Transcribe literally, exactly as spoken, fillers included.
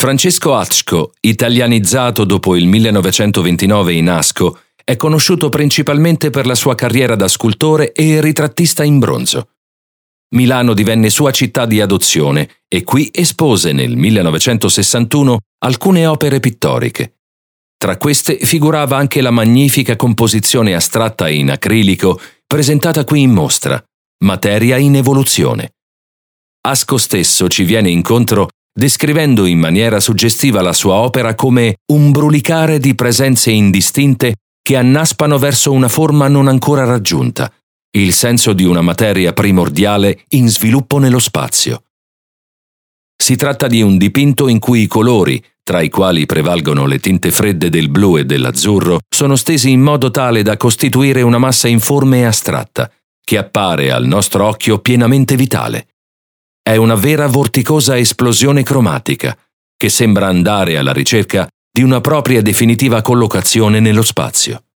Francesco Hachko, italianizzato dopo il millenovecentoventinove in Asco, è conosciuto principalmente per la sua carriera da scultore e ritrattista in bronzo. Milano divenne sua città di adozione e qui espose nel millenovecentosessantuno alcune opere pittoriche. Tra queste figurava anche la magnifica composizione astratta in acrilico presentata qui in mostra, Materia in evoluzione. Asco stesso ci viene incontro descrivendo in maniera suggestiva la sua opera come un brulicare di presenze indistinte che annaspano verso una forma non ancora raggiunta, il senso di una materia primordiale in sviluppo nello spazio. Si tratta di un dipinto in cui i colori, tra i quali prevalgono le tinte fredde del blu e dell'azzurro, sono stesi in modo tale da costituire una massa informe e astratta, che appare al nostro occhio pienamente vitale. È una vera vorticosa esplosione cromatica, che sembra andare alla ricerca di una propria definitiva collocazione nello spazio.